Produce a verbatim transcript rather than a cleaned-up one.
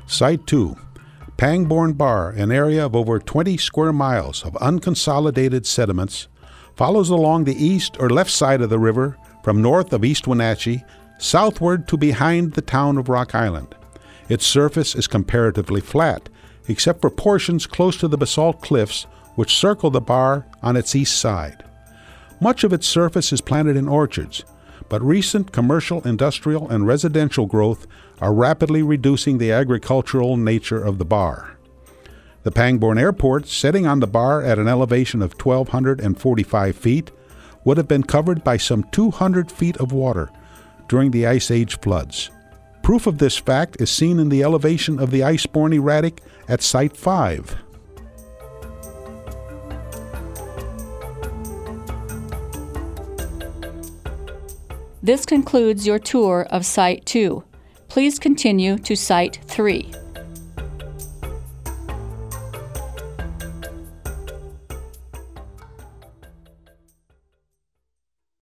Site two. Pangbourne Bar, an area of over twenty square miles of unconsolidated sediments, follows along the east or left side of the river from north of East Wenatchee southward to behind the town of Rock Island. Its surface is comparatively flat, except for portions close to the basalt cliffs which circle the bar on its east side. Much of its surface is planted in orchards, but recent commercial, industrial, and residential growth are rapidly reducing the agricultural nature of the bar. The Pangbourne Airport, sitting on the bar at an elevation of one thousand two hundred forty-five feet, would have been covered by some two hundred feet of water during the Ice Age floods. Proof of this fact is seen in the elevation of the ice-borne erratic at Site five. This concludes your tour of Site two. Please continue to Site three.